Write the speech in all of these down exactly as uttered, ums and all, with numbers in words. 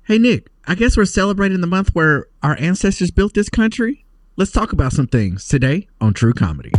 Hey, Nick, I guess we're celebrating the month where our ancestors built this country. Let's talk about some things today on True Comedy.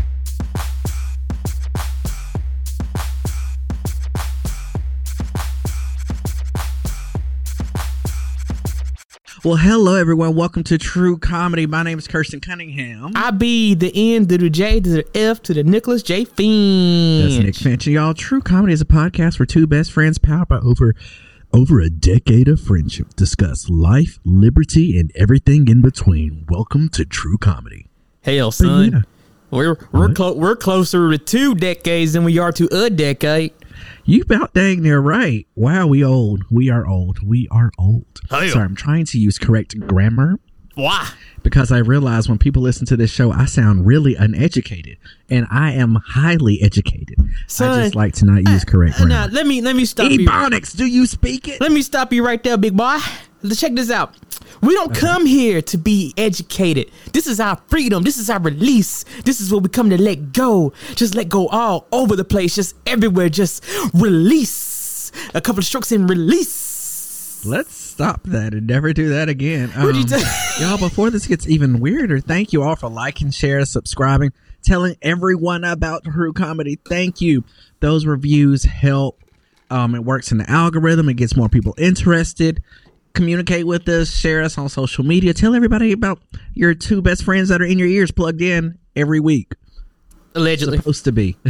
Well, hello, everyone. Welcome to True Comedy. My name is Kirsten Cunningham. I be the N to the J to the F to the Nicholas J. Finch. That's Nick Finch. And y'all, True Comedy is a podcast where two best friends powered by over, over a decade of friendship discuss life, liberty, and everything in between. Welcome to True Comedy. Hell, son. Yeah. We're we're clo- we're closer to two decades than we are to a decade. You about dang near right. Wow, we old. We are old. We are old. Hell. Sorry, I'm trying to use correct grammar. Why? Because I realize when people listen to this show, I sound really uneducated, and I am highly educated. Son, I just like to not use correct uh, grammar. Now, let me let me stop Ebonics, you. Do you speak it? Let me stop you right there, big boy. Let's check this out. We don't okay. come here to be educated. This is our freedom. This is our release. This is what we come to let go. Just let go all over the place. Just everywhere. Just release. A couple of strokes and release. Let's stop that and never do that again. Um, you t- y'all, before this gets even weirder, thank you all for liking, sharing, subscribing, telling everyone about True Comedy. Thank you. Those reviews help. Um, it works in the algorithm. It gets more people interested. Communicate with us, share us on social media. Tell everybody about your two best friends that are in your ears plugged in every week. Allegedly. Supposed to be.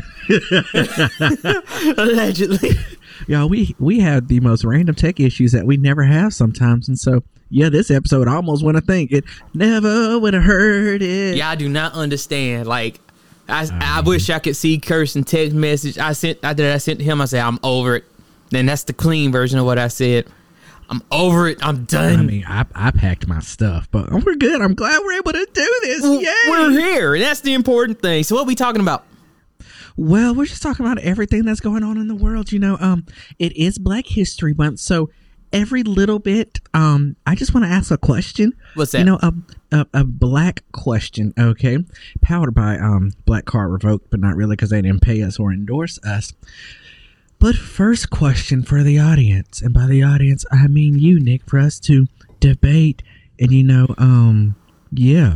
Allegedly. Y'all, we, we have the most random tech issues that we never have sometimes. And so, yeah, this episode, I almost want to think it never would have heard it. Yeah, I do not understand. Like, I, um, I wish I could see Kirsten text message. I sent, after I sent to him, I said, I'm over it. Then that's the clean version of what I said. I'm over it. I'm done. I mean, I, I packed my stuff, but we're good. I'm glad we're able to do this. Yay! We're here. That's the important thing. So what are we talking about? Well, we're just talking about everything that's going on in the world. You know, um, it is Black History Month, so every little bit, um, I just want to ask a question. What's that? You know, a, a, a black question, okay? Powered by um Black Card Revoked, but not really because they didn't pay us or endorse us. But first question for the audience, and by the audience, I mean you, Nick, for us to debate. And, you know, um, yeah.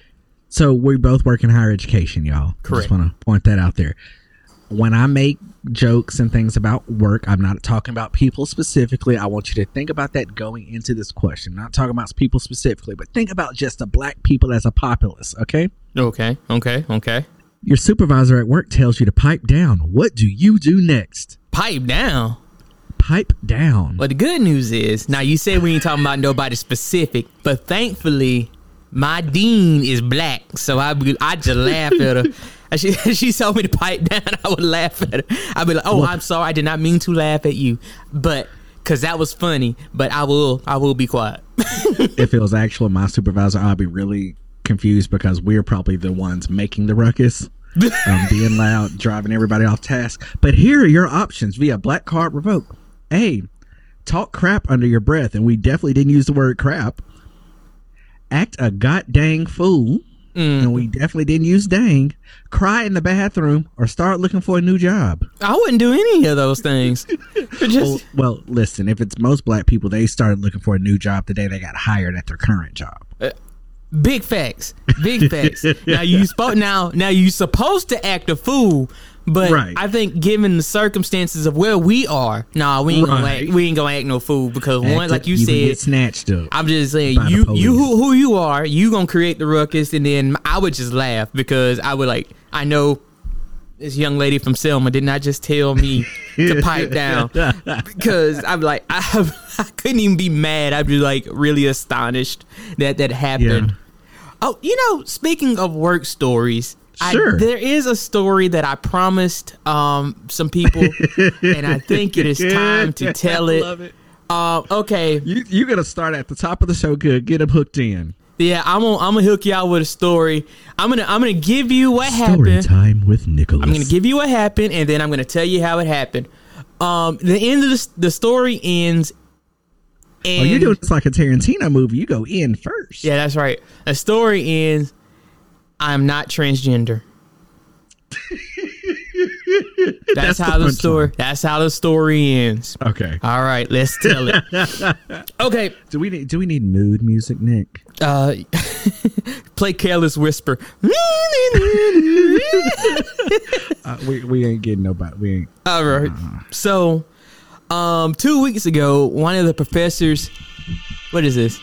So we both work in higher education, y'all. Correct. I just want to point that out there. When I make jokes and things about work, I'm not talking about people specifically. I want you to think about that going into this question. I'm not talking about people specifically, but think about just the black people as a populace, okay? Okay, okay, okay. Your supervisor at work tells you to pipe down. What do you do next? Pipe down? Pipe down. Well, the good news is, now you said we ain't talking about nobody specific, but thankfully, my dean is black, so I I just laugh at her. She, she told me to pipe down, I would laugh at her. I'd be like, oh, I'm sorry, I did not mean to laugh at you, but, because that was funny, but I will, I will be quiet. If it was actually my supervisor, I'd be really confused because we're probably the ones making the ruckus. um, being loud, driving everybody off task. But here are your options via Black Card Revoke. A, talk crap under your breath, and we definitely didn't use the word crap. Act a god dang fool, mm. and we definitely didn't use dang. Cry in the bathroom, or start looking for a new job. I wouldn't do any of those things. Just... well, well, listen, if it's most black people, they started looking for a new job the day they got hired at their current job. Uh, Big facts, big facts. Now you spo- now now you supposed to act a fool, but right. I think given the circumstances of where we are, nah, we ain't right. gonna act, we ain't gonna act no fool because act one, like you, you said, get snatched up. I'm just saying, you you who, who you are, you gonna create the ruckus, and then I would just laugh because I would like I know this young lady from Selma did not just tell me to pipe down because I'm like I, I couldn't even be mad. I'd be like really astonished that that happened. Yeah. Oh, you know, speaking of work stories, sure. I, there is a story that I promised um, some people, and I think it is time to tell it. Love it. Uh, okay, you you gotta start at the top of the show. Good, get them hooked in. Yeah, I'm gonna I'm gonna hook you out with a story. I'm gonna I'm gonna give you what story happened. Story time with Nicholas. I'm gonna give you what happened, and then I'm gonna tell you how it happened. Um, the end of the the story ends. And, oh, you're doing this like a Tarantino movie. You go in first. Yeah, that's right. The story ends. I'm not transgender. That's, that's how the, the story. Line. That's how the story ends. Okay. All right, let's tell it. Okay. Do we need Do we need mood music, Nick? Uh, play Careless Whisper. uh, we we ain't getting nobody. We ain't. All right. Uh, so, um, two weeks ago, one of the professors. What is this?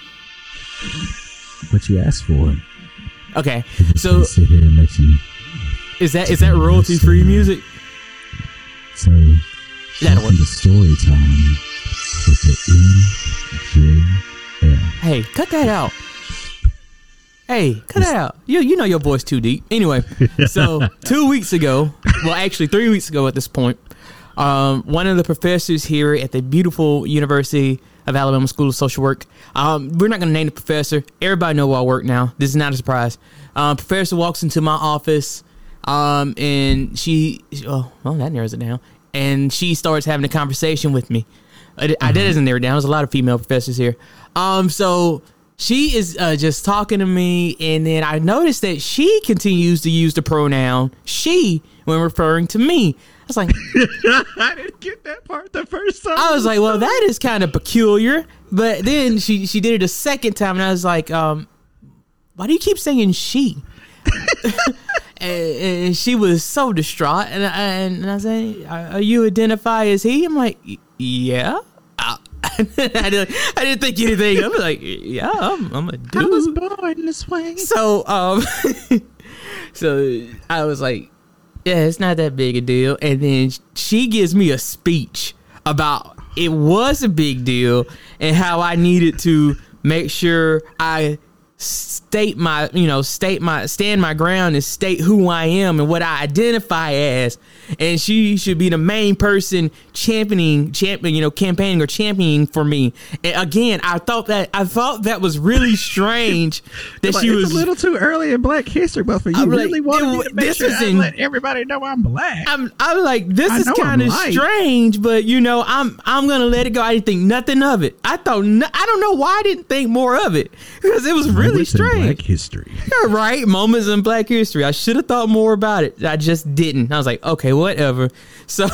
What you asked for? Okay, so sit here and let you. Is that is that royalty free music? So that'll work. The story time with the N J L. Hey, cut that out. Hey, cut that out. You you know your voice too deep. Anyway, so two weeks ago, well, actually three weeks ago at this point, um, one of the professors here at the beautiful University of Alabama School of Social Work. Um, we're not going to name the professor. Everybody know where I work now. This is not a surprise. Um, professor walks into my office, um, and she, oh, well, that narrows it down. And she starts having a conversation with me. I, I, that doesn't narrow it down. There's a lot of female professors here. Um, so she is uh, just talking to me, and then I noticed that she continues to use the pronoun she when referring to me. I was like, I didn't get that part the first time. I was like, well, that is kind of peculiar. But then she, she did it a second time, and I was like, um, why do you keep saying she? and, and she was so distraught. And I, and I said, are you identify as he? I'm like, yeah. I, I, didn't, I didn't think anything. I was like, yeah, I'm, I'm a dude. I was born this way. So, um, so I was like, yeah, it's not that big a deal. And then she gives me a speech about it was a big deal and how I needed to make sure I state my, you know, state my, stand my ground and state who I am and what I identify as. And she should be the main person championing, champion, you know, campaigning or championing for me. And again, I thought that, I thought that was really strange that like, she it's was a little too early in Black History, but for you I'm really like, wanted to make this sure is I in, let everybody know I'm Black. I'm, I'm like, this I is kind of strange, but you know, I'm, I'm going to let it go. I didn't think nothing of it. I thought, no, I don't know why I didn't think more of it because it was really Moments strange. In Black History. You're right. Moments in Black History. I should have thought more about it. I just didn't. I was like, okay, whatever. So,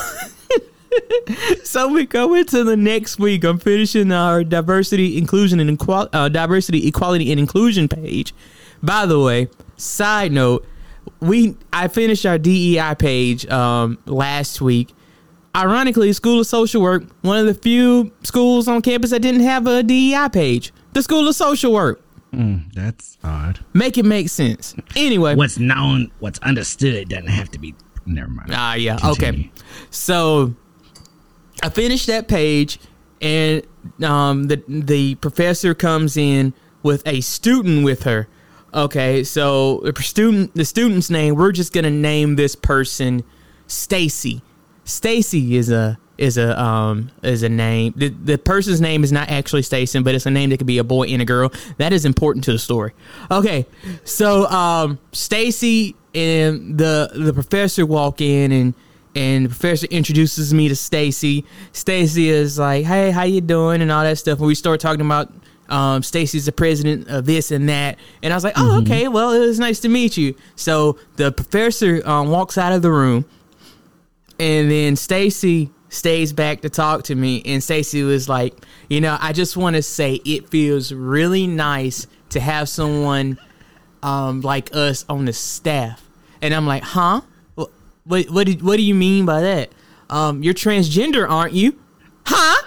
so we go into the next week. I'm finishing our diversity, inclusion, and equal, uh, diversity, equality, and inclusion page. By the way, side note, we I finished our D E I page um, last week. Ironically, School of Social Work, one of the few schools on campus that didn't have a D E I page. The School of Social Work. Mm, that's odd. Make it make sense. Anyway, what's known, what's understood doesn't have to be. Never mind. Ah, yeah. Continue. Okay. So I finished that page, and um, the the professor comes in with a student with her. Okay, so the student, the student's name, we're just gonna name this person Stacy. Stacy is a is a um is a name. The, the person's name is not actually Stacy, but it's a name that could be a boy and a girl. That is important to the story. Okay, so um Stacy and the the professor walk in, and and the professor introduces me to Stacy. Stacy is like, "Hey, how you doing?" and all that stuff. And we start talking about um Stacy's the president of this and that. And I was like, "Oh, mm-hmm. okay. Well, it was nice to meet you." So the professor um, walks out of the room. And then Stacy stays back to talk to me. And Stacy was like, you know, I just want to say it feels really nice to have someone um, like us on the staff. And I'm like, huh? What, what, what, did, what do you mean by that? Um, you're transgender, aren't you? Huh?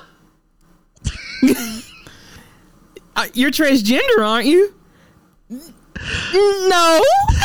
uh, you're transgender, aren't you? No.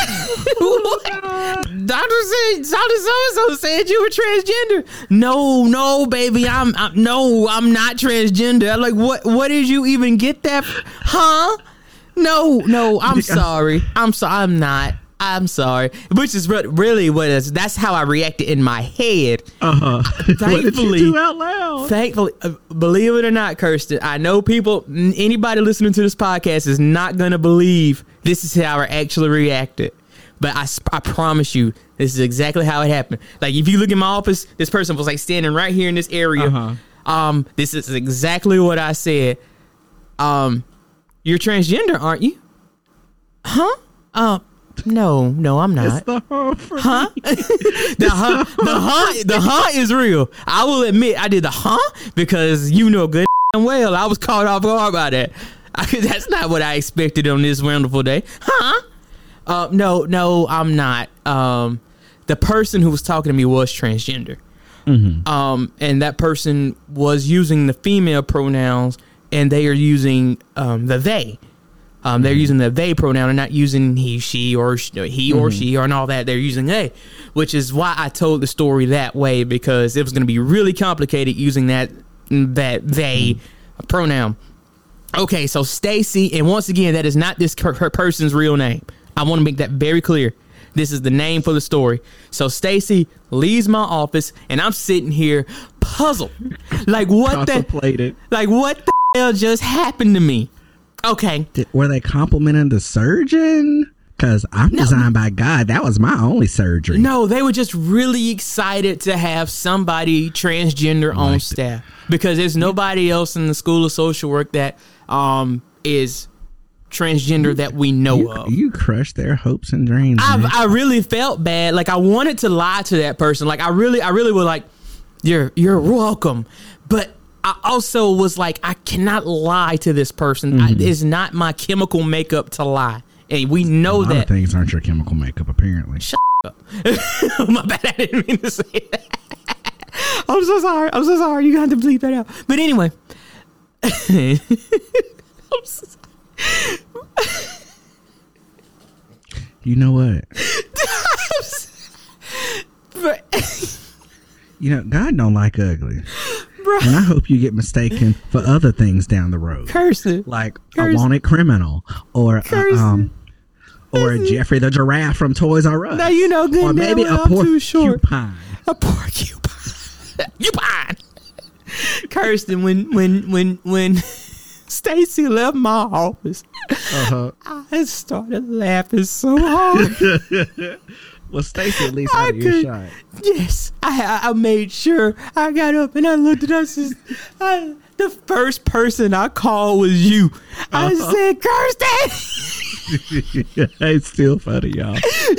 Doctor said, Doctor so-and-so said you were transgender. No, no, baby, I'm, I'm no, I'm not transgender. I'm like, what? What did you even get that? From? Huh? No, no, I'm sorry. I'm sorry. I'm not. I'm sorry. Which is re- really what is. That's how I reacted in my head. Uh huh. Thankfully, what did you do out loud? Thankfully, uh, believe it or not, Kirsten, I know people. Anybody listening to this podcast is not gonna believe this is how I actually reacted. But I, I promise you, this is exactly how it happened. Like, if you look in my office, this person was like standing right here in this area. Uh-huh. Um, this is exactly what I said. Um, you're transgender, aren't you? Huh? Um, No, no, I'm not. It's the huh for Huh? the huh? The huh? The huh is real. I will admit I did the huh because you know good and well I was caught off guard by that. I, that's not what I expected on this wonderful day. Huh? Uh, no, no, I'm not. Um, the person who was talking to me was transgender. Mm-hmm. Um, and that person was using the female pronouns, and they are using um, the they. Um, they're using the they pronoun and not using he, she, or sh- he mm-hmm. or she, or and all that. They're using they, which is why I told the story that way, because it was going to be really complicated using that that they mm-hmm. pronoun. Okay, so Stacy, and once again, that is not this her, her person's real name. I want to make that very clear. This is the name for the story. So Stacy leaves my office, and I'm sitting here puzzled, like what the, like what the hell just happened to me? Okay, Did, were they complimenting the surgeon? Because I'm no. designed by God. That was my only surgery. No, they were just really excited to have somebody transgender on staff, because there's nobody else in the School of Social Work that um is transgender that we know you, of. You crushed their hopes and dreams. I, I really felt bad. Like I wanted to lie to that person. Like I really, I really was like, you're, you're welcome. But I also was like, I cannot lie to this person. Mm-hmm. I, it's not my chemical makeup to lie. And we know a lot that. Of things aren't your chemical makeup, apparently. Shut up. My bad. I didn't mean to say that. I'm so sorry. I'm so sorry. You got to bleep that out. But anyway. I'm so sorry. You know what? You know, God don't like ugly. Bro. And I hope you get mistaken for other things down the road. Cursing. Like Cursing. A wanted criminal, or uh, um or Jeffrey the giraffe from Toys R Us. Now you know good. Or maybe a porcupine. A porcupine. You pine. Kirsten, when when when when Stacy left my office, uh-huh. I started laughing so hard. Well, Stacy at least out of your shot. Yes, I I made sure I got up and I looked at us. I, the first person I called was you. I uh-huh. said, Kirsten. It's still funny, y'all.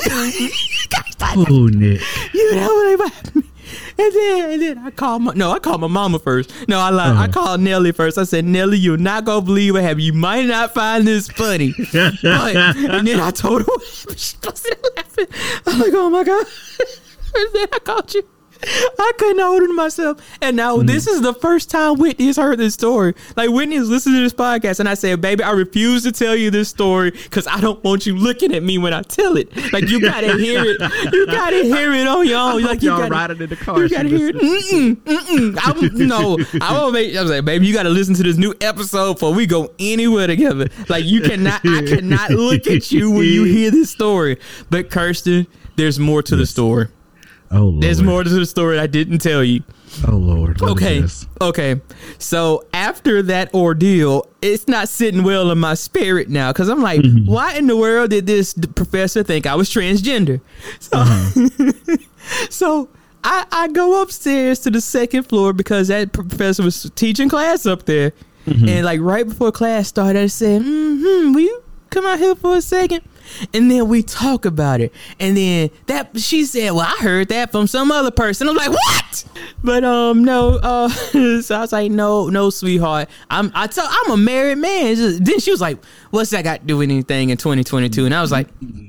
Oh, Nick. You know what happened? And then, and then I called my, no, I called my mama first. No, I lied. Uh-huh. I called Nelly first. I said, Nelly, you're not going to believe what happened. You might not find this funny. But, and then I told her what happened. She busted laughing. I'm like, oh my God. And then I called you. I couldn't hold it to myself. And now mm. this is the first time Whitney has heard this story. Like Whitney has listened to this podcast, and I said, baby, I refuse to tell you this story because I don't want you looking at me when I tell it. Like you gotta hear it. You gotta hear it on your own. Like you y'all gotta ride it in the car. You gotta hear it. Mm-mm, mm-mm. I'm, no, I won't make. I was like, baby, you gotta listen to this new episode before we go anywhere together. Like you cannot. I cannot look at you when you hear this story. But Kirsten, there's more to yes. the story. Oh, Lord. There's more to the story I didn't tell you. Oh, Lord. What okay. Is this? Okay. So after that ordeal, it's not sitting well in my spirit now because I'm like, mm-hmm. why in the world did this professor think I was transgender? So, uh-huh. so I, I go upstairs to the second floor because that professor was teaching class up there. Mm-hmm. And like right before class started, I said, mm-hmm, will you come out here for a second? And then we talk about it. And then that she said, well, I heard that from some other person. I'm like, what? But um, no. Uh, so I was like, no, no, sweetheart. I'm I tell I'm a married man. Just, then she was like, what's that got to do with anything in twenty twenty-two? And I was like,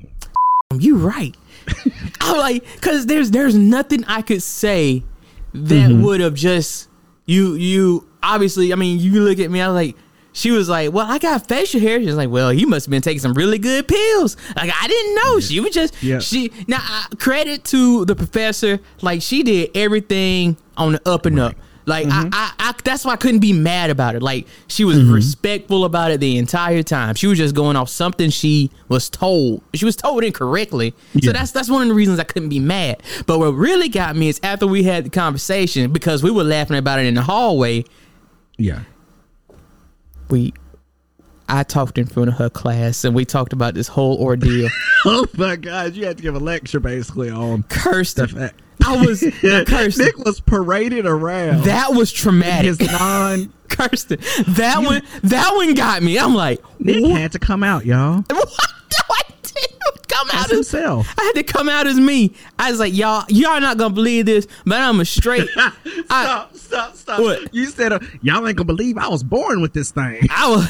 you right. I'm like, because there's there's nothing I could say that mm-hmm. would have just you you obviously. I mean, you look at me. I was like. She was like, well, I got facial hair. She was like, well, you must have been taking some really good pills. Like, I didn't know. She was just, yeah. she, now, uh, credit to the professor. Like, she did everything on the up and right. up. Like, mm-hmm. I, I, I, that's why I couldn't be mad about it. Like, she was mm-hmm. respectful about it the entire time. She was just going off something she was told. She was told incorrectly. Yeah. So that's that's one of the reasons I couldn't be mad. But what really got me is after we had the conversation, because we were laughing about it in the hallway. Yeah. We, I talked in front of her class and we talked about this whole ordeal. Oh my God, you had to give a lecture basically on Kirsten. I was Kirsten. Nick was paraded around. That was traumatic. His non Kirsten. That you, one. That one got me. I'm like, Nick what? had to come out, y'all. What? No, I didn't. come out That's as himself. I had to come out as me. I was like, y'all, y'all not gonna believe this, but I'm a straight. stop, I, stop, stop. What? You said, uh, y'all ain't gonna believe I was born with this thing. I was.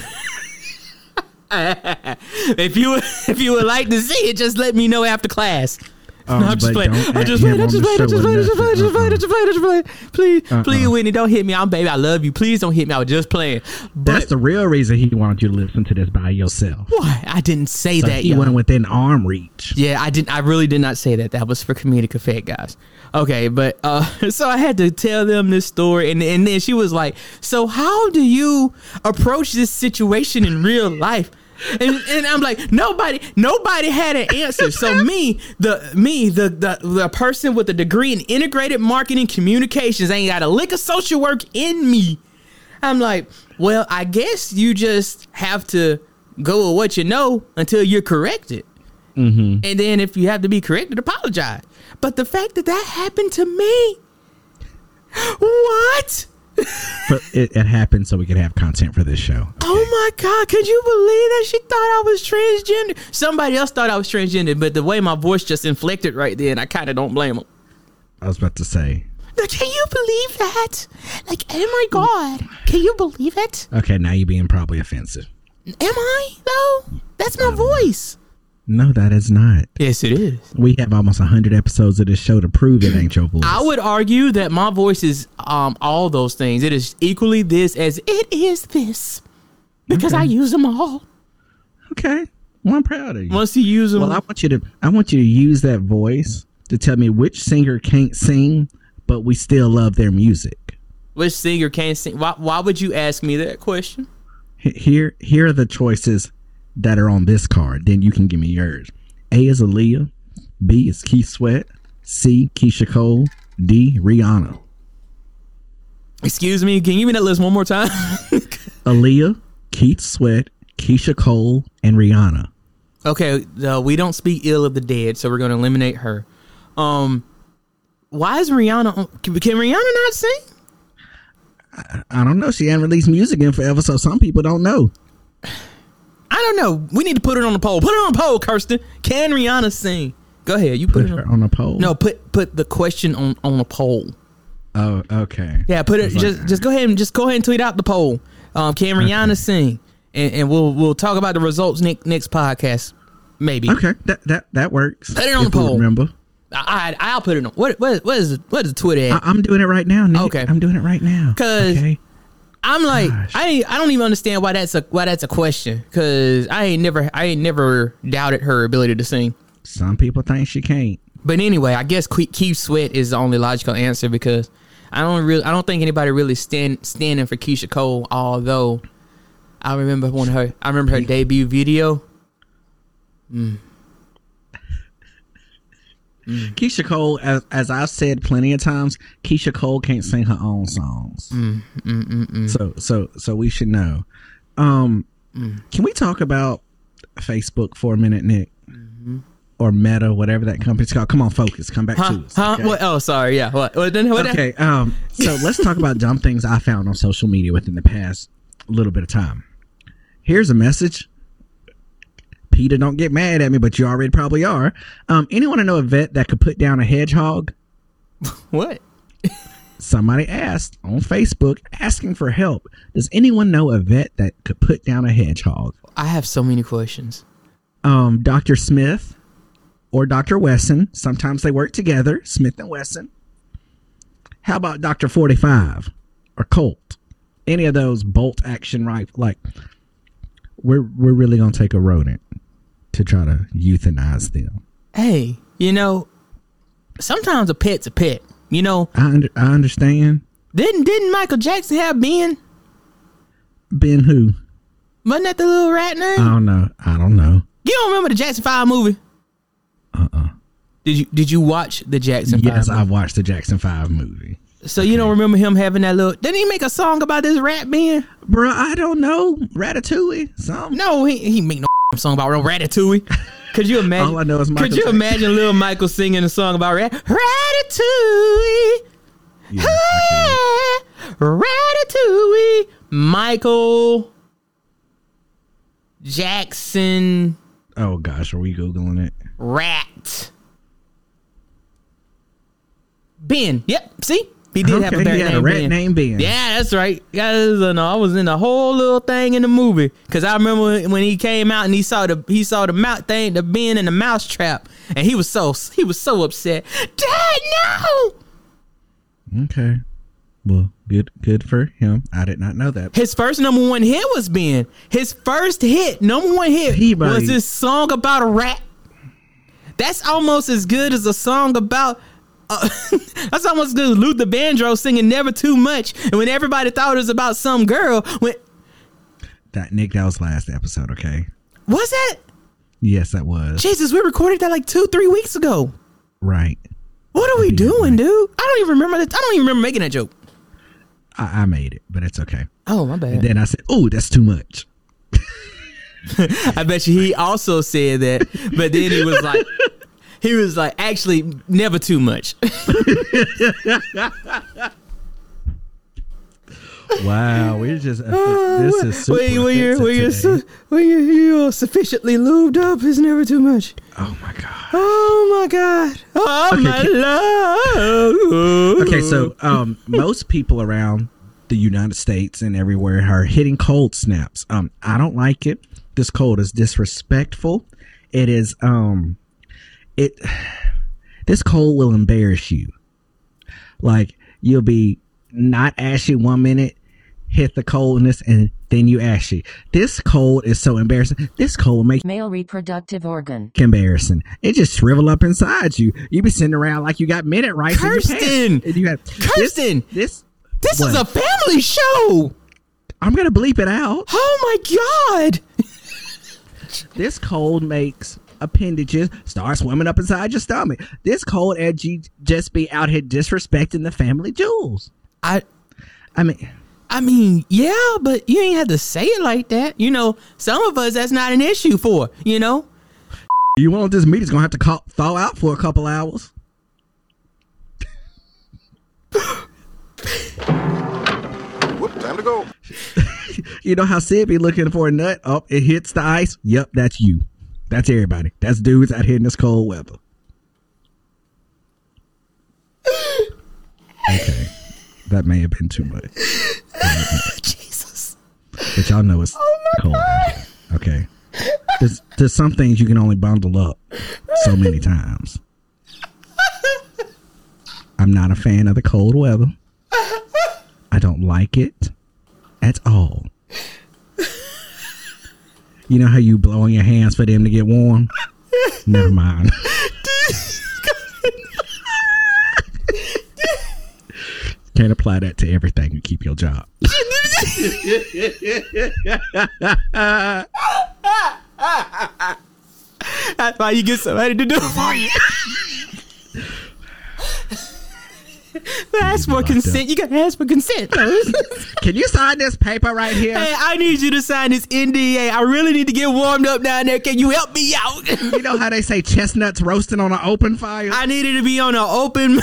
if you if you would like to see it, just let me know after class. Um, no, I'm just playing. I just played. I just played. I just played. I just played. I just played. I just played. I just played. Please, uh-uh. please, Whitney, don't hit me. I'm baby. I love you. Please don't hit me. I was just playing. But that's the real reason he wanted you to listen to this by yourself. Why? I didn't say so that. He y'all. went within arm reach. Yeah, I didn't. I really did not say that. That was for comedic effect, guys. Okay, but uh, so I had to tell them this story, and and then she was like, "So how do you approach this situation in real life?" And, and I'm like, nobody, nobody had an answer. So me, the me, the, the the person with a degree in integrated marketing communications, ain't got a lick of social work in me. I'm like, well, I guess you just have to go with what you know until you're corrected. Mm-hmm. And then if you have to be corrected, apologize. But the fact that that happened to me, what? But it, it happened so we could have content for this show. Okay. Oh my God, could you believe that she thought I was transgender? Somebody else thought I was transgender, but the way my voice just inflected right then, I kind of don't blame them. I was about to say. Can you believe that? Like, oh my God, can you believe it? Okay, now you're being probably offensive. Am I, though? That's my voice. No, that is not. Yes, it is. We have almost one hundred episodes of this show to prove it ain't your voice. I would argue that my voice is um all those things. It is equally this as it is this. Because okay. I use them all. Okay. Well, I'm proud of you. Once you use them. Well, I want you to I want you to use that voice to tell me which singer can't sing, but we still love their music. Which singer can't sing? Why, why would you ask me that question? Here, here are the choices that are on this card. Then you can give me yours. A is Aaliyah. B is Keith Sweat. C, Keisha Cole. D, Rihanna. Excuse me, can you give me that list one more time? Aaliyah, Keith Sweat, Keisha Cole, and Rihanna. Okay, uh, we don't speak ill of the dead, so we're going to eliminate her. Um, why is Rihanna on, can, can Rihanna not sing? I, I don't know. She hasn't released music in forever, so some people don't know. I don't know. We need to put it on the poll. Put it on the poll, Kirsten. Can Rihanna sing? Go ahead. You put, put it on, on the poll. No, put put the question on on the poll. Oh, okay. Yeah, put it. Just like, just go ahead and just go ahead and tweet out the poll. Um, can Rihanna okay. sing? And, and we'll we'll talk about the results next next podcast. Maybe. Okay, that that that works. Put it on the poll. Remember. I, I I'll put it on. What what what is what is the Twitter at? I, I'm doing it right now, Nick. Okay, I'm doing it right now. Cause. Okay. I'm like, Gosh. I ain't, I don't even understand why that's a why that's a question, because I ain't never I ain't never doubted her ability to sing. Some people think she can't. But anyway, I guess Keith Sweat is the only logical answer, because I don't really I don't think anybody really stand standing for Keisha Cole. Although I remember when her I remember her debut video. Mm. Mm. Keisha Cole, as, as I've said plenty of times, Keisha Cole can't sing her own songs. Mm, mm, mm, mm. So, so, so we should know. Um, mm. Can we talk about Facebook for a minute, Nick? Mm-hmm. Or Meta, whatever that company's called? Come on, focus. Come back huh? to us. Huh? Okay? What? Oh, sorry. Yeah. What? what, what okay. Um. So let's talk about dumb things I found on social media within the past little bit of time. Here's a message. Peter, don't get mad at me, but you already probably are. Um, anyone to know a vet that could put down a hedgehog? What? Somebody asked on Facebook asking for help. Does anyone know a vet that could put down a hedgehog? I have so many questions. Um, Doctor Smith or Doctor Wesson. Sometimes they work together, Smith and Wesson. How about Doctor forty-five or Colt? Any of those bolt action rifle? Like, we're we're really gonna take a rodent to try to euthanize them. Hey, you know, sometimes a pet's a pet. You know, I under, I understand. Didn't didn't Michael Jackson have Ben? Ben who? Wasn't that the little rat name? I don't know. I don't know. You don't remember the Jackson Five movie? Uh uh-uh. uh. Did you Did you watch the Jackson yes, Five? Yes, I watched the Jackson Five movie. So okay. You don't remember him having that little? Didn't he make a song about this rat Ben? Bruh, I don't know. Ratatouille, something. No, he he make no song about Ratatouille. Could you imagine? All I know is Michael Could you Jackson. imagine Lil Michael singing a song about rat Ratatouille? Yeah, hey, Ratatouille. Michael Jackson. Oh gosh, are we Googling it? Rat. Ben. Yep. See? He did okay, have a rat, he had named, a rat ben. named Ben. Yeah, that's right. Guys, uh, no, I was in the whole little thing in the movie because I remember when, when he came out and he saw the he saw the mouse thing, the Ben in the mouse trap, and he was so he was so upset. Dad, no. Okay. Well, good good for him. I did not know that. His first number one hit was Ben. His first hit, number one hit, Peabody. was this song about a rat. That's almost as good as a song about. Uh, that's almost as good as Luther Vandross singing "Never Too Much," and when everybody thought it was about some girl, when That Nick, that was last episode. Okay. was that? Yes, that was. Jesus, we recorded that like two, three weeks ago. Right. What are we doing, dude? I don't even remember that. I don't even remember making that joke. I, I made it, but it's okay. Oh, my bad. And then I said, "Oh, that's too much." I bet you he also said that, but then he was like, he was like, actually, never too much. Wow, we're just uh, this is super when, when you're, when you're, today. su- when you're, you're sufficiently lubed up, is never too much. Oh my god. Oh my god. Oh Okay, my can- love. Okay, so um, most people around the United States and everywhere are hitting cold snaps. Um, I don't like it. This cold is disrespectful. It is um, it. This cold will embarrass you. Like you'll be not ashy one minute, hit the coldness, and then you ashy. This cold is so embarrassing. This cold will make Male reproductive organ. embarrassing. It just shrivel up inside you. You be sitting around like you got minute rice. in your pants. Kirsten! And you have Kirsten! This. This What? is a family show. I'm gonna bleep it out. Oh my god. This cold makes appendages start swimming up inside your stomach. This cold edge you just be out here disrespecting the family jewels. I I mean, I mean, yeah, but you ain't have to say it like that. You know, some of us that's not an issue for, you know? you want this meat is gonna have to call, thaw out for a couple hours. Whoop, time to go. You know how Sid be looking for a nut? Oh, it hits the ice. Yep, that's you. That's everybody. That's dudes out here in this cold weather. Okay. That may have been too much. Jesus. But y'all know it's Oh my cold. God. Okay. There's, there's some things you can only bundle up so many times. I'm not a fan of the cold weather. I don't like it at all. You know how you blow on your hands for them to get warm? Never mind. Can't apply that to everything and keep your job. That's why you get somebody to do it for you. Ask for locked consent. You gotta ask for consent. Can you sign this paper right here? Hey, I need you to sign this N D A. I really need to get warmed up down there. Can you help me out? You know how they say chestnuts roasting on an open fire? I needed to be on an open.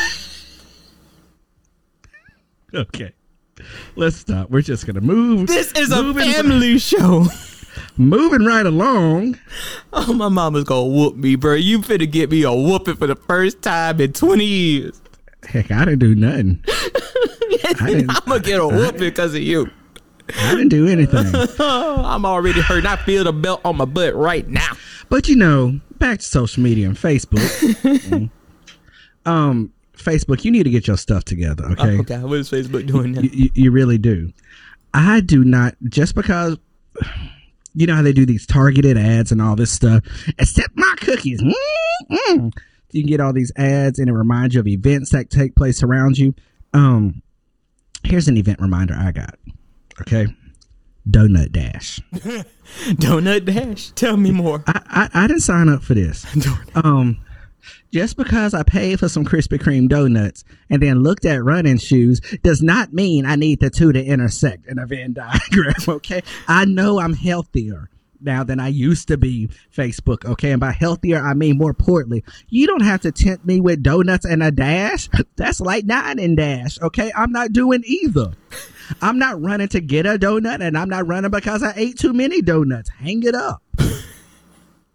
Okay. Let's stop. We're just going to move. This is a moving, family show. Moving right along. Oh, my mama's gonna whoop me, bro. You finna get me a whooping for the first time in twenty years. Heck, I didn't do nothing. didn't- I'm gonna get a whooping because of you. I didn't do anything. Oh, I'm already hurt. I feel the belt on my butt right now. But you know, back to social media and Facebook. um, Facebook, you need to get your stuff together, okay? Oh, okay, what is Facebook doing now? You, you, you really do. I do not, just because, you know how they do these targeted ads and all this stuff, except my cookies. Mm-mm. You can get all these ads and it reminds you of events that take place around you. Um, here's an event reminder I got, okay? Donut Dash. Donut Dash. Tell me more. I, I, I didn't sign up for this. Um, just because I paid for some Krispy Kreme donuts and then looked at running shoes does not mean I need the two to intersect in a Venn diagram, okay? I know I'm healthier now than I used to be, Facebook, okay? And by healthier, I mean more importantly, you don't have to tempt me with donuts and a dash. That's like nine and dash, okay? I'm not doing either. I'm not running to get a donut, and I'm not running because I ate too many donuts. Hang it up.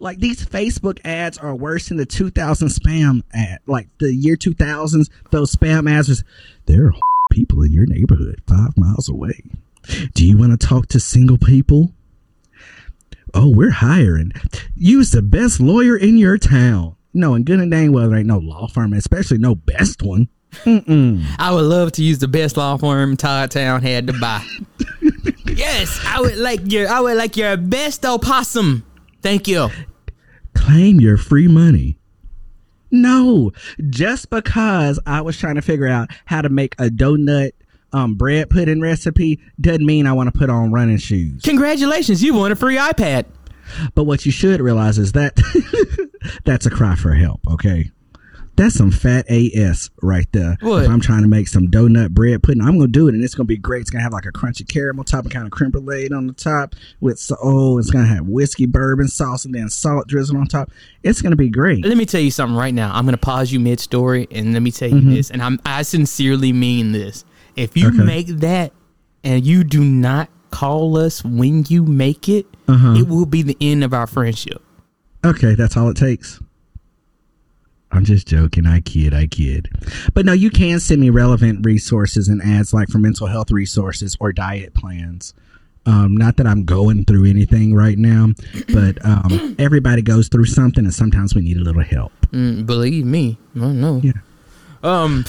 Like these Facebook ads are worse than the two thousand spam ad. Like the year two thousands, those spam ads was, there are people in your neighborhood five miles away. Do you want to talk to single people? Oh, we're hiring. Use the best lawyer in your town. No, and good and dang well, there ain't no law firm, especially no best one. Mm-mm. I would love to use the best law firm Todd Town had to buy. Yes, I would like your I would like your best opossum. Thank you. Claim your free money. No, just because I was trying to figure out how to make a donut um, bread pudding recipe doesn't mean I want to put on running shoes. Congratulations, you won a free iPad. But what you should realize is that that's a cry for help, okay? That's some fat ass right there. What? If I'm trying to make some donut bread pudding, I'm going to do it, and it's going to be great. It's going to have like a crunchy caramel top and kind of creme brulee on the top with, so, oh, it's going to have whiskey bourbon sauce and then salt drizzle on top. It's going to be great. Let me tell you something right now. I'm going to pause you mid-story, and let me tell you Mm-hmm. this, and I'm, I sincerely mean this. If you Okay. make that and you do not call us when you make it, Uh-huh. it will be the end of our friendship. Okay, that's all it takes. I'm just joking. I kid. I kid. But no, you can send me relevant resources and ads like for mental health resources or diet plans. Um, not that I'm going through anything right now, but um, everybody goes through something, and sometimes we need a little help. Mm, believe me. I don't know. Yeah. Um.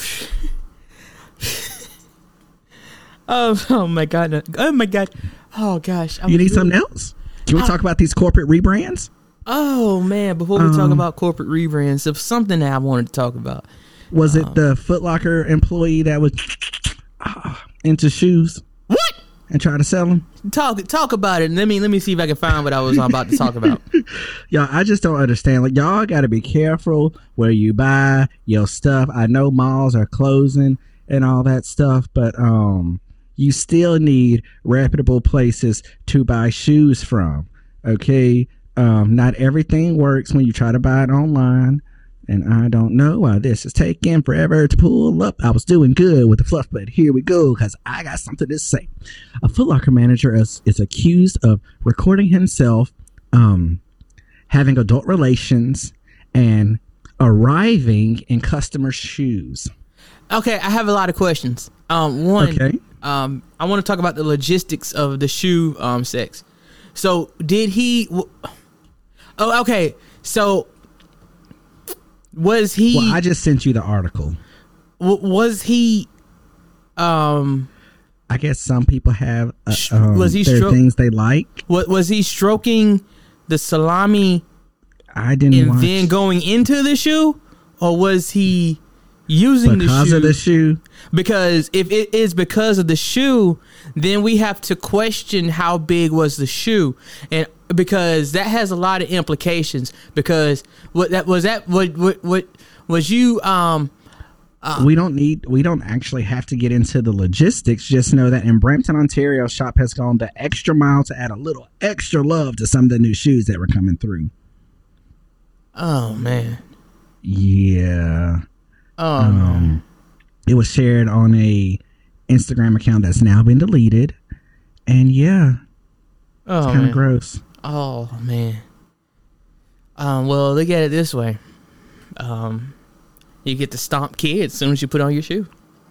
oh, oh my god. Oh my god. Oh gosh. I You was need something really- else? Can we talk about these corporate rebrands? Oh man. Before we talk Um, about corporate rebrands, of something that I wanted to talk about. Was it the Foot Locker employee that was ah, into shoes What? and tried to sell them? Talk talk about it. Let me let me see if I can find what I was about to talk about. Y'all, I just don't understand. Like, y'all got to be careful where you buy your stuff. I know malls are closing and all that stuff, but um, you still need reputable places to buy shoes from. Okay, um, not everything works when you try to buy it online. And I don't know why this is taking forever to pull up. I was doing good with the fluff, but here we go because I got something to say. A Foot Locker manager is, is accused of recording himself um, having adult relations and arriving in customers' shoes. Okay, I have a lot of questions. Um, one, Okay. um, I want to talk about the logistics of the shoe um sex. So, did he? W- oh, okay. So, was he? Well, I just sent you the article. w- was he? Um, I guess some people have uh, Sh- um, was he their stro- things they like. what was he stroking the salami I didn't and watch then going into the shoe, or was he using the because shoe? of the shoe. Because if it is because of the shoe, then we have to question how big was the shoe, and because that has a lot of implications. Because what that was that what what what was you um we don't need we don't actually have to get into the logistics. Just know that in Brampton, Ontario, shop has gone the extra mile to add a little extra love to some of the new shoes that were coming through. oh man Yeah. oh Um it was shared on a Instagram account that's now been deleted. And yeah, oh it's kind man. of gross. Oh man. Um. Well, look at it this way. Um, you get to stomp kids as soon as you put on your shoe.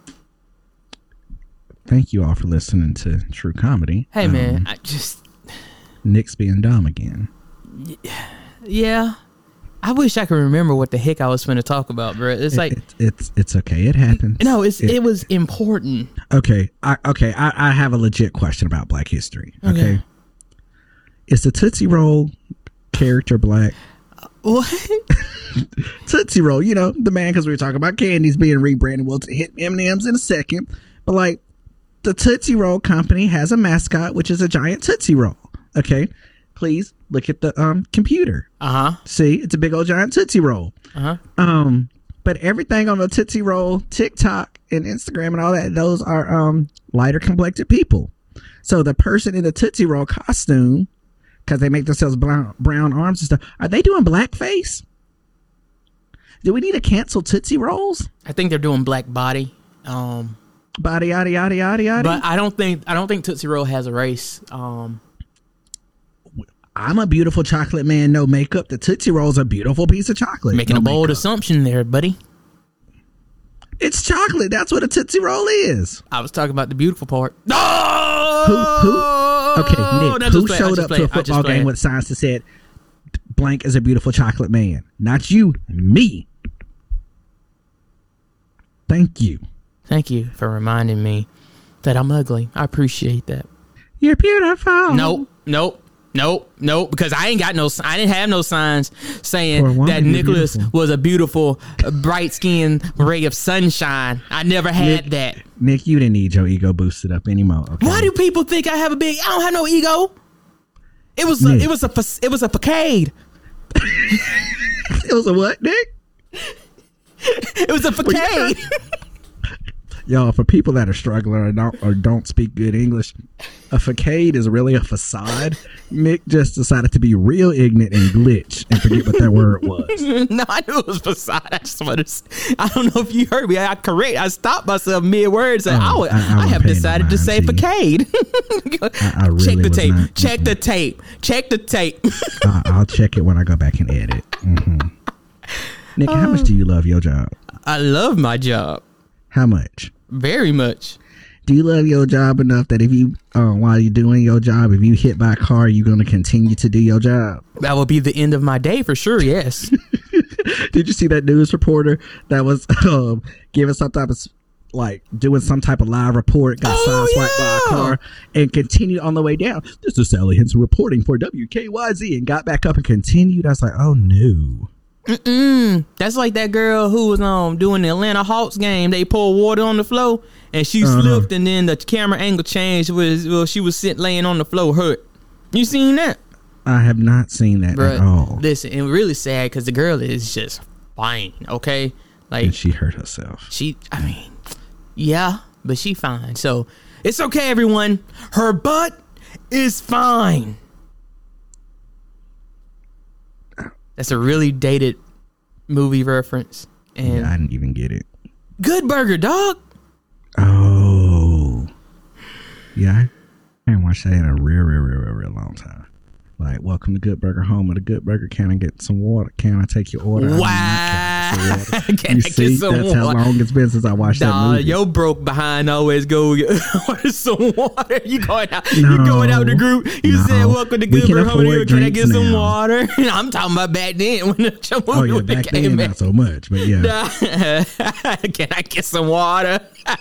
Thank you all for listening to True Comedy. Hey man, Um, I just Nick's being dumb again. yeah. I wish I could remember what the heck I was going to talk about, bro. It's like It- it's it's okay. It happens. no, it's It- it was important. Okay, I okay. I, I have a legit question about Black history. Okay, Okay. is the Tootsie Roll character black? What? Tootsie Roll, you know the man, because we were talking about candies being rebranded. We'll hit M and M's in a second, but like the Tootsie Roll company has a mascot, which is a giant Tootsie Roll. Okay, please look at the um computer. Uh huh. See, it's a big old giant Tootsie Roll. Uh huh. Um, but everything on the Tootsie Roll, TikTok, and Instagram and all that, those are um lighter complected people. So the person in the Tootsie Roll costume, because they make themselves brown, brown arms and stuff, are they doing blackface? Do we need to cancel Tootsie Rolls? I think they're doing black body. Um, Body, yada, yada, yada, yada. but I don't think I don't think Tootsie Roll has a race. Um, I'm a beautiful chocolate man, no makeup. The Tootsie Roll's a beautiful piece of chocolate. Making no a bold makeup. assumption there, buddy. It's chocolate. That's what a Tootsie Roll is. I was talking about the beautiful part. No. Who? Who? Okay, Nick. No, Who play, showed up play, to a football game with signs that said, "Blank is a beautiful chocolate man"? Not you, me. Thank you. Thank you for reminding me that I'm ugly. I appreciate that. You're beautiful. Nope, nope, nope, nope. Because I ain't got no, I didn't have no signs saying one, that Nicholas beautiful. was a beautiful, bright skinned ray of sunshine. I never had Nick, that. Nick, you didn't need your ego boosted up anymore. Okay? Why do people think I have a big? I don't have no ego. It was, a, Nick. it was a, fa- it was a facade. It was a what, Nick? It was a facade. Y'all, for people that are struggling or don't or don't speak good English, a facade is really a facade. Nick just decided to be real ignorant and glitch and forget what that word was. No, I knew it was facade. I just wanted to, I don't know if you heard me. I correct. I stopped myself mid words. And Oh, I, would, I- I I, wasn't have paying no decided to mind say to you. facade. I really Check the was tape. not- Check the tape. Check the tape. I, I'll check it when I go back and edit. hmm Nick, how much do you love your job? I love my job How much? very much. Do you love your job enough that if you, uh, while you're doing your job, if you hit by a car, you're going to continue to do your job? That will be the end of my day for sure. Yes. Did you see that news reporter that was um, giving some type of, like, doing some type of live report, got Oh, sideswiped by a yeah. car, and continued on the way down? This is Sally Henson reporting for W K Y Z, and got back up and continued. I was like, oh, no. Mm-mm. That's like that girl who was um doing the Atlanta Hawks game. They poured water on the floor and she Uh-huh. slipped, and then the camera angle changed. Was well, she was sitting laying on the floor, hurt. You seen that? I have not seen that Bruh, at all. listen, and really sad because the girl is just fine. Okay, like And she hurt herself. she, I mean, yeah, but she fine. So it's okay, everyone. Her butt is fine. That's a really dated movie reference. And Yeah, I didn't even get it. Good Burger, dog. Oh. Yeah, I haven't watched that in a real, real, real, real, real long time. Like, welcome to Good Burger home of the Good Burger. Can I get some water? Can I take your order? I mean, Wow. can I get some water? Can You I see, get some that's how water? long it's been since I watched that Nah, movie. yo broke behind always go order some water. You going out? No. You going out with the group? You No. said, "Welcome to We Good can Burger home. afford Can I get drinks some now. water?" I'm talking about back then when the Oh, yeah, movie back came then, in. not so much, but yeah. Can I get some water?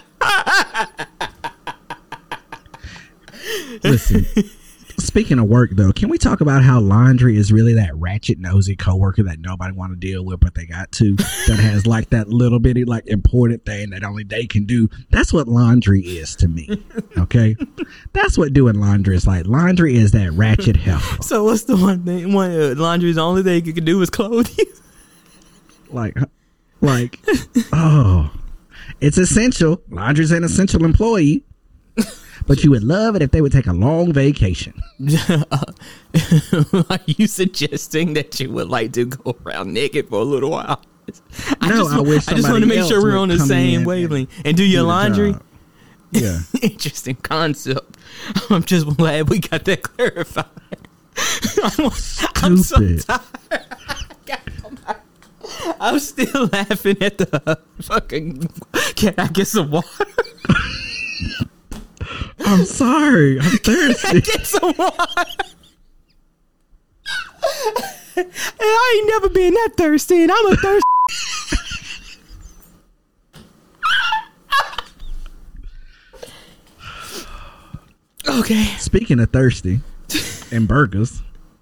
Listen, speaking of work, though, can we talk about how laundry is really that ratchet, nosy coworker that nobody want to deal with, but they got to, that has like that little bitty, like important thing that only they can do? That's what laundry is to me. Okay, that's what doing laundry is like. Laundry is that ratchet helper. So what's the one thing? One uh, laundry's the only thing you can do is clothe you. Like, like, oh, it's essential. Laundry's an essential employee. But you would love it if they would take a long vacation. Are you suggesting that you would like to go around naked for a little while? I No, just, I wish I just want to somebody make sure else we're would on the come same in wavelength and and do your do the laundry. job. Yeah. Interesting concept. I'm just glad we got that clarified. I'm, I'm so Stupid. tired. I'm still laughing at the fucking. Can I get some water? I'm sorry. I'm thirsty. Get some water. And I ain't never been that thirsty, and I'm a thirsty. Okay. Speaking of thirsty and burgers.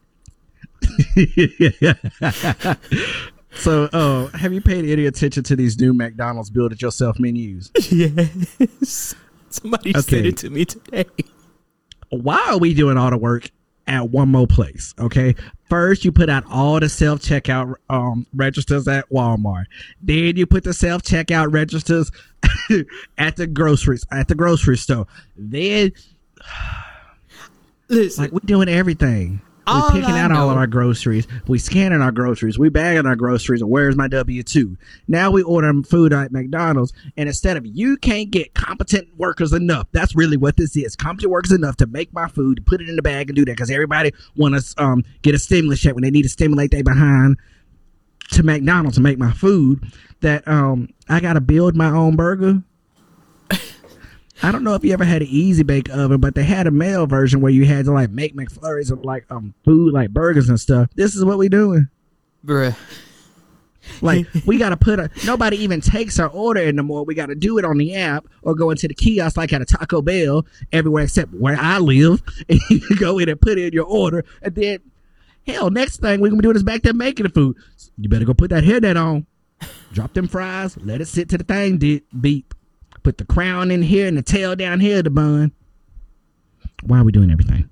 So, uh, have you paid any attention to these new McDonald's build it yourself menus? Yes. Somebody said Okay. it to me today. Why are we doing all the work at one more place? Okay. First, you put out all the self checkout um, registers at Walmart. Then you put the self checkout registers at the groceries at the grocery store. Then, Listen, like, we're doing everything. We're All picking I out all of know- our groceries. We scanning our groceries. We bagging our groceries. And where's my W two? Now we order food at McDonald's. And instead of you can't get competent workers enough, that's really what this is. Competent workers enough to make my food, put it in the bag and do that. Because everybody want to um, get a stimulus check when they need to stimulate their behind to McDonald's to make my food. That um, I got to build my own burger. I don't know if you ever had an Easy Bake Oven, but they had a male version where you had to like make McFlurries of like um food like burgers and stuff. This is what we doing. Bruh. Like we gotta put a nobody even takes our order anymore. We gotta do it on the app or go into the kiosk like at a Taco Bell everywhere except where I live, and you go in and put in your order, and then hell, next thing we're gonna be doing is back there making the food. You better go put that hairnet on, drop them fries, let it sit to the thing di- beep. Put the crown in here and the tail down here of the bun. Why are we doing everything?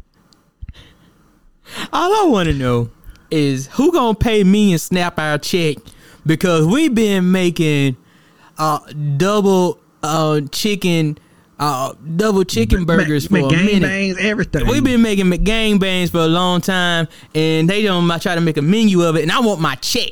All I want to know is who gonna pay me and snap our check, because we've been making uh double uh chicken uh double chicken burgers Mc, for a minute. Bangs, everything. We've been making McGang bangs for a long time, and they don't try to make a menu of it, and I want my check.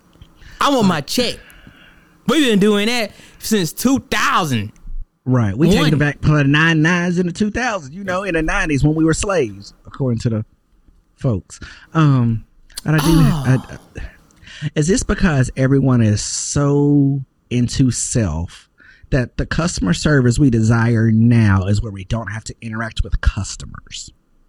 I want my check. We've been doing that since two thousand. Right. We One. taking it back for the nine nines in the two thousands. You know, in the nineties when we were slaves, according to the folks. Um, and I do. Oh. I, I, is this because everyone is so into self that the customer service we desire now is where we don't have to interact with customers?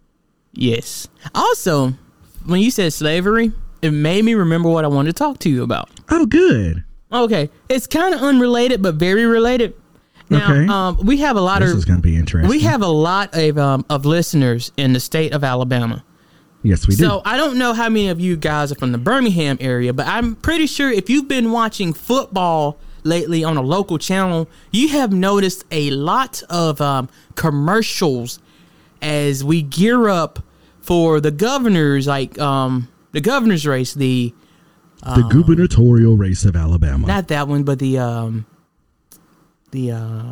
Yes. Also, when you said slavery, it made me remember what I wanted to talk to you about. Oh, good. Okay, it's kind of unrelated, but very related. Now, Okay. um, we have a lot This of is going to be interesting. we have a lot of um, of listeners in the state of Alabama. Yes, we do. So I don't know how many of you guys are from the Birmingham area, but I'm pretty sure if you've been watching football lately on a local channel, you have noticed a lot of um, commercials as we gear up for the governor's like um, the governor's race, the the gubernatorial race of Alabama. not that one, but the um, the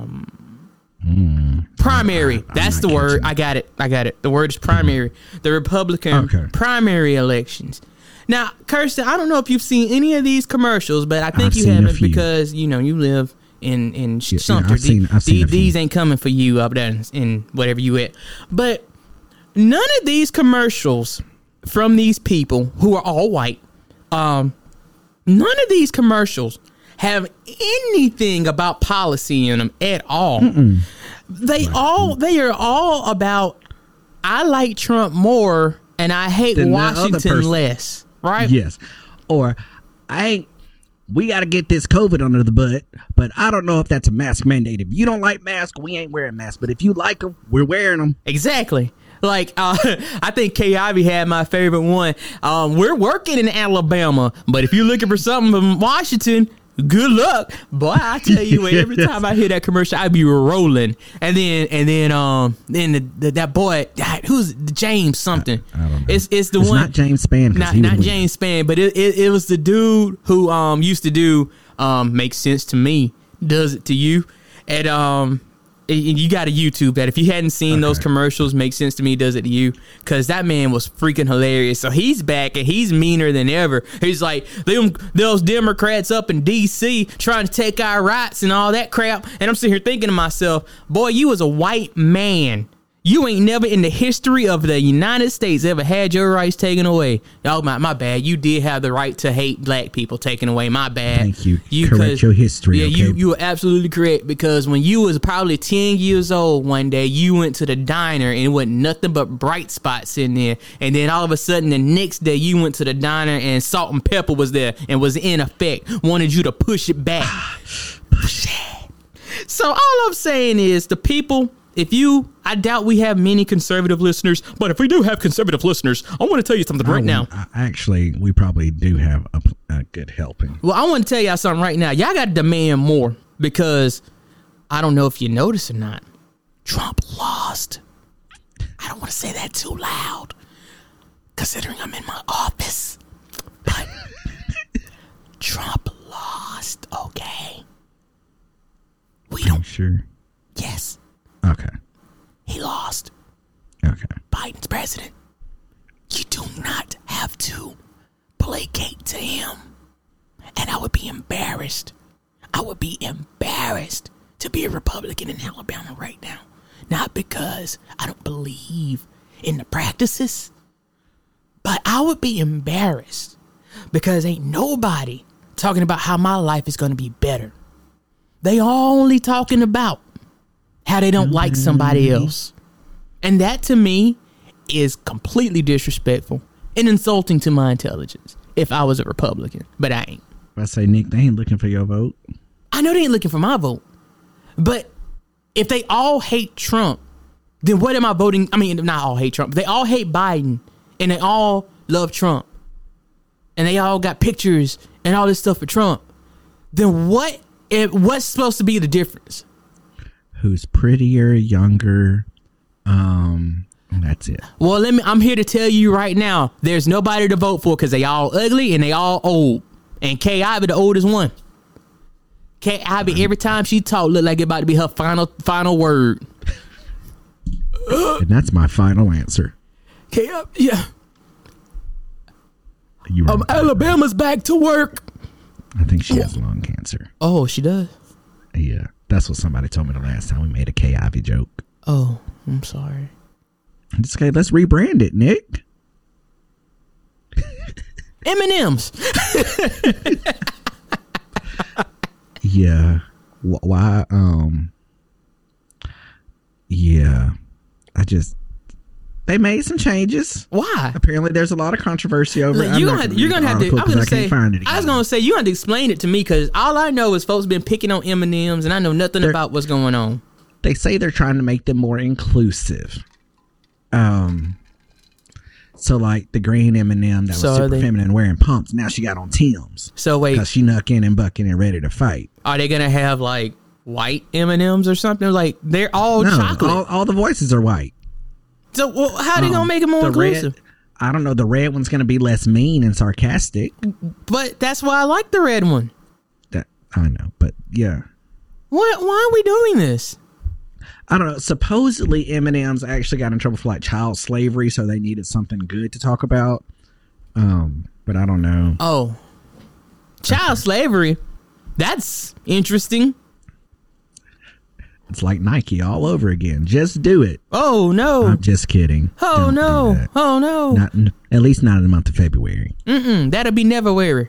um, Mm. primary. I'm That's not the word. catching I got it. I got it. The word is primary. The Republican Okay. primary elections. Now, Kirsten, I don't know if you've seen any of these commercials, but I think I've you seen a haven't few. because you know you live in in Yeah, yeah, Sumter. I've seen- I've seen these, a few. these ain't coming for you up there in, in whatever you at. But none of these commercials from these people who are all white, um, none of these commercials have anything about policy in them at all. Mm-mm. They all they are all about I like Trump more and I hate Than the other Washington person. less, right? Yes. Or I ain't we got to get this COVID under the butt, but I don't know if that's a mask mandate. If you don't like masks, we ain't wearing masks. But if you like them, we're wearing them. Exactly. Like, uh, I think K. Ivy had my favorite one. Um, we're working in Alabama, but if you're looking for something from Washington, good luck. Boy, I tell you, every Yes. time I hear that commercial, I be rolling. And then, and then, um, then the, the, that boy, God, who's James something? I don't know. It's it's the It's one. not James Spann. 'cause Not he was not with- James Spann, but it, it it was the dude who um used to do um makes sense to me. Does it to you? And um. And you got to YouTube that. If you hadn't seen those Okay. commercials, makes sense to me. Does it to you? Because that man was freaking hilarious. So he's back and he's meaner than ever. He's like them those Democrats up in D C trying to take our rights and all that crap. And I'm sitting here thinking to myself, boy, you as a white man, you ain't never in the history of the United States ever had your rights taken away. Oh my, my bad. You did have the right to hate black people taken away. My bad. Thank you. You Correct 'cause- your history, Yeah, okay? you you were absolutely correct, because when you was probably ten years old one day, you went to the diner and it wasn't nothing but bright spots in there. And then all of a sudden the next day you went to the diner and salt and pepper was there and was in effect. Wanted you to push it back. Push it. So all I'm saying is the people, if you, I doubt we have many conservative listeners, but if we do have conservative listeners, I want to tell you something right I now. would- I- Actually, we probably do have a, a good helping. Well, I want to tell y'all something right now. Y'all got to demand more, because I don't know if you noticed or not. Trump lost. I don't want to say that too loud, considering I'm in my office. But Trump lost, okay? We I'm don't, sure. yes, Okay. he lost. Okay. Biden's president. not have to placate to him. And I would be embarrassed. I would be embarrassed to be a Republican in Alabama right now. Not because I don't believe in the practices, but I would be embarrassed because ain't nobody talking about how my life is going to be better. They only talking about how they don't like somebody else. And that to me is completely disrespectful and insulting to my intelligence if I was a Republican, but I ain't. I say, Nick, they ain't looking for your vote. I know they ain't looking for my vote, but if they all hate Trump, then what am I voting? I mean, not all hate Trump. They all hate Biden and they all love Trump and they all got pictures and all this stuff for Trump. Then what? What's supposed to be the difference? Who's prettier, younger? Um, that's it. Well, let me. I'm here to tell you right now. There's nobody to vote for because they all ugly and they all old. And Kay Ivey, the oldest one. Kay Ivey, every time she talk, look like it about to be her final final word. And that's my final answer. Kay Ivey, yeah. You um, Alabama's back to work. I think she has lung cancer. Oh, she does? Yeah. That's what somebody told me the last time we made a Kay Ivey joke. Oh, I'm sorry. Just okay, let's rebrand it, Nick. M and M's. Yeah. Why? Um. Yeah. I just. They made some changes. Why? Apparently, there's a lot of controversy over it. You gonna have, you're gonna have to. I was gonna say. I was gonna say you have to explain it to me because all I know is folks been picking on M and M's and I know nothing they're, about what's going on. They say they're trying to make them more inclusive. Um. So like the green M and M that was so super they, feminine wearing pumps. Now she got on Tim's. So wait, because she knucking and bucking and ready to fight. Are they gonna have like white M and M's or something? Like they're all no, chocolate. All, all the voices are white. So well, how are they um, gonna make it more the inclusive? Red, I don't know. The red one's gonna be less mean and sarcastic. But that's why I like the red one. That I know, but yeah. What? Why are we doing this? I don't know. Supposedly M and M's actually got in trouble for like child slavery, so they needed something good to talk about. Um, but I don't know. Oh, child okay. slavery. That's interesting. It's like Nike all over again. Just do it. Oh no! I'm just kidding. Oh don't no! Oh no! Not in, at least not in the month of February. Mm-mm. That'll be never-wary.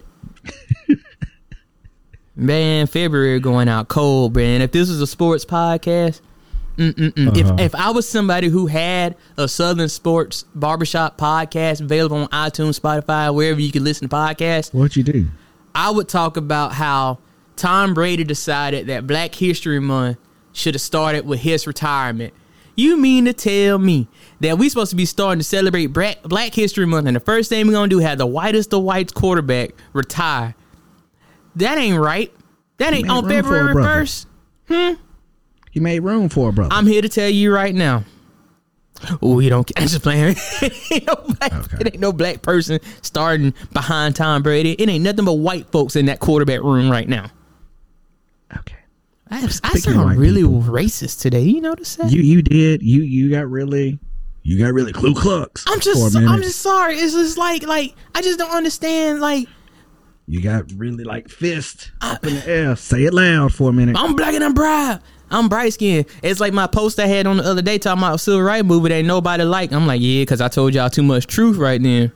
Man, February going out cold, man. If this was a sports podcast, mm-mm-mm. Uh-huh. if if I was somebody who had a Southern Sports Barbershop podcast available on iTunes, Spotify, wherever you can listen to podcasts, what'd you do? I would talk about how Tom Brady decided that Black History Month should have started with his retirement. You mean to tell me that we supposed to be starting to celebrate Black, Black History Month and the first thing we're going to do is have the whitest of whites quarterback retire? That ain't right. That ain't on February first. Hmm? He made room for a brother. I'm here to tell you right now. Oh, you don't. I'm just playing. it, ain't no black, okay. It ain't no black person starting behind Tom Brady. It ain't nothing but white folks in that quarterback room right now. Okay. I, I sound really people. racist today. You notice that? You you did. You you got really you got really Ku Klux. I'm just so, I'm just sorry. It's just like like I just don't understand. Like you got really like fist I, up in the air. Say it loud for a minute. I'm black and I'm brown. I'm bright skinned. It's like my post I had on the other day talking about a civil rights movement that ain't nobody like. I'm like, yeah, because I told y'all too much truth right then.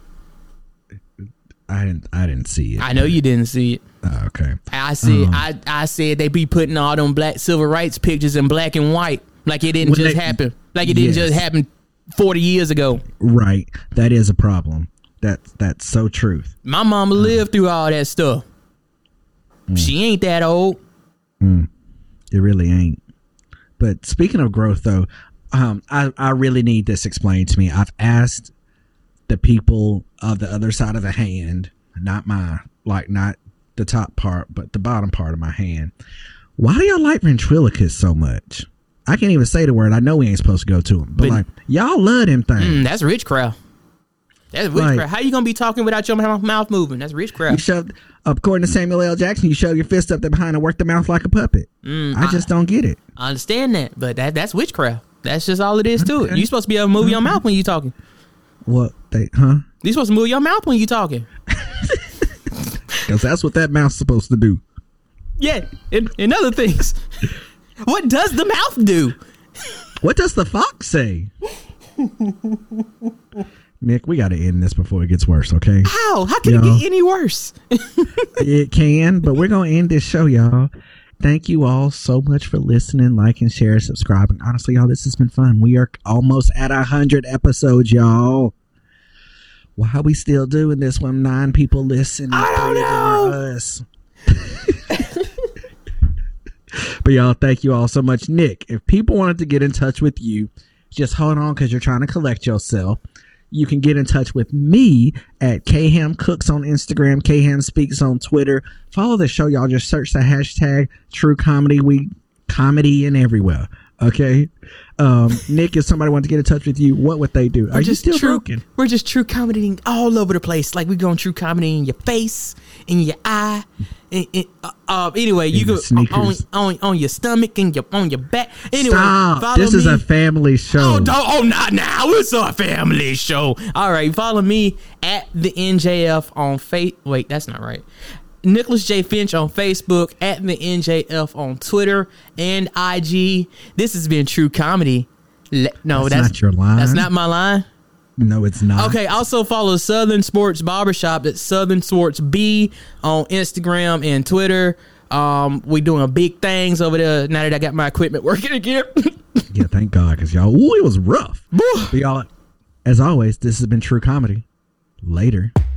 I didn't. I didn't see it. I know you didn't see it. Oh, okay. I said. Um, I I said they be putting all them black civil rights pictures in black and white, like it didn't just they, happen. Like it didn't yes. just happen forty years ago. Right. That is a problem. That that's so truth. My mama um, lived through all that stuff. Mm. She ain't that old. Mm. It really ain't. But speaking of growth, though, um, I I really need this explained to me. I've asked the people of the other side of the hand, not my, like not the top part, but the bottom part of my hand. Why do y'all like ventriloquists so much? I can't even say the word. I know we ain't supposed to go to them, but, but like y'all love them things. Mm, that's witchcraft. That's witchcraft. Like, how you gonna be talking without your mouth moving? That's witchcraft. You shoved, according to Samuel L. Jackson, you shove your fist up there behind and work the mouth like a puppet. Mm, I just I, don't get it. I understand that, but that that's witchcraft. That's just all it is okay. to it. You supposed to be able to move okay. your mouth when you talking. What they? Huh? You supposed to move your mouth when you talking. Because that's what that mouth's supposed to do. Yeah, and, and other things. What does the mouth do? What does the fox say? Nick, we got to end this before it gets worse, okay? How? How can y'all, it get any worse? It can, but we're going to end this show, y'all. Thank you all so much for listening, liking, sharing, subscribing. Honestly, y'all, this has been fun. We are almost at one hundred episodes, y'all. Why are we still doing this when nine people listen? I don't know. Us? But y'all, thank you all so much. Nick, if people wanted to get in touch with you, just hold on because you're trying to collect yourself. You can get in touch with me at Kham Cooks on Instagram, Kham Speaks on Twitter. Follow the show, y'all. Just search the hashtag True Comedy Week, comedy and everywhere. Okay. Um, Nick, if somebody wanted to get in touch with you, what would they do? Are we're you just still true, broken? We're just true comedying all over the place. Like we going true comedy in your face, in your eye. In, in, uh, uh, anyway, In you go on, sneakers. on on your stomach and your on your back. Anyway, Stop. follow This is me. a family show. Oh, don't, oh, not now. It's a family show. All right, follow me at the N J F on face. Wait, that's not right. Nicholas J. Finch on Facebook, at the N J F on Twitter and I G. This has been True Comedy. Le- no, That's that's, not your line. That's not my line. No, it's not. Okay, also follow Southern Sports Barbershop. That's Southern Sports B on Instagram and Twitter. Um, we doing big things over there now that I got my equipment working again. Yeah, thank God, because y'all, ooh, it was rough. But y'all, as always, this has been True Comedy. Later.